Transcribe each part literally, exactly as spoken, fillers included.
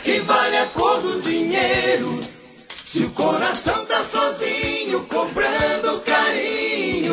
Que vale a cor do dinheiro se o coração tá sozinho cobrando carinho?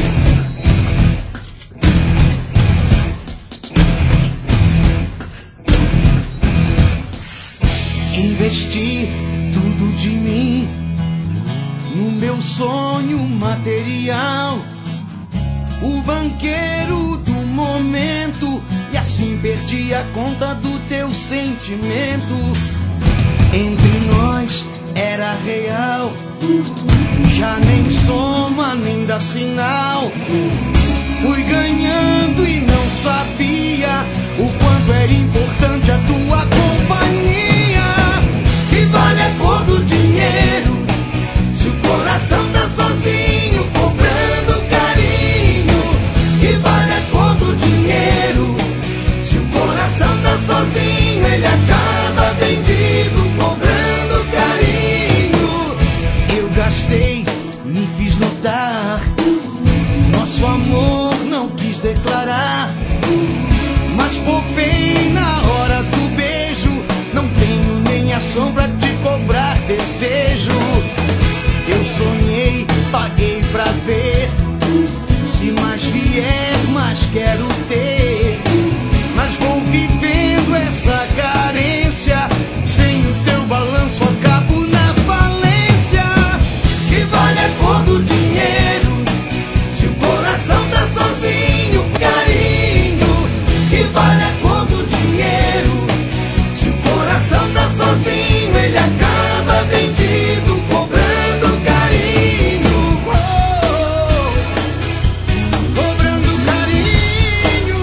Investi tudo de mim no meu sonho material, o banqueiro do momento, e assim perdi a conta do teu sentimento. Entre nós era real, já nem soma nem dá sinal. Fui ganhando e não sabia o quanto era importante a tua companhia. Que vale a cor do dinheiro se o coração tá sozinho cobrando carinho? Que vale a cor do dinheiro se o coração tá sozinho, ele acaba vendido cobrando carinho? Eu gastei, me fiz notar, nosso amor não quis declarar, mas poupei na hora do beijo. Não tenho nem ação pra te cobrar desejo. Eu sonhei, paguei pra ver, se mais vier, mais quero ter. Mas vou vivendo essa carência, sem o teu balanço acabo na falência. Que vale a cor do dinheiro se o coração tá sozinho, carinho? Que vale a cor do dinheiro se o coração tá sozinho, ele acaba vendido cobrando carinho? Oh, cobrando carinho.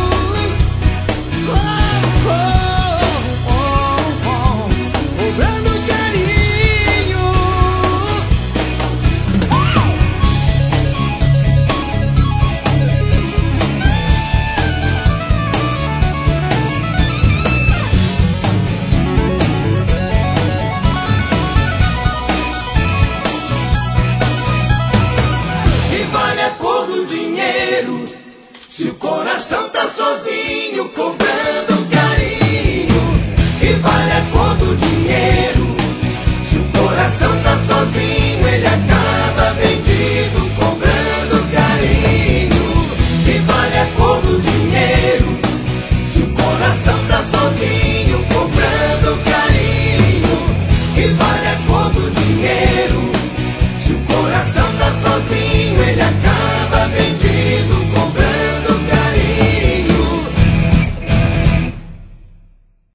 Oh, oh, oh, oh, cobrando carinho. Que vale a cor do dinheiro se o coração tá sozinho cobrando carinho? Que vale a cor do dinheiro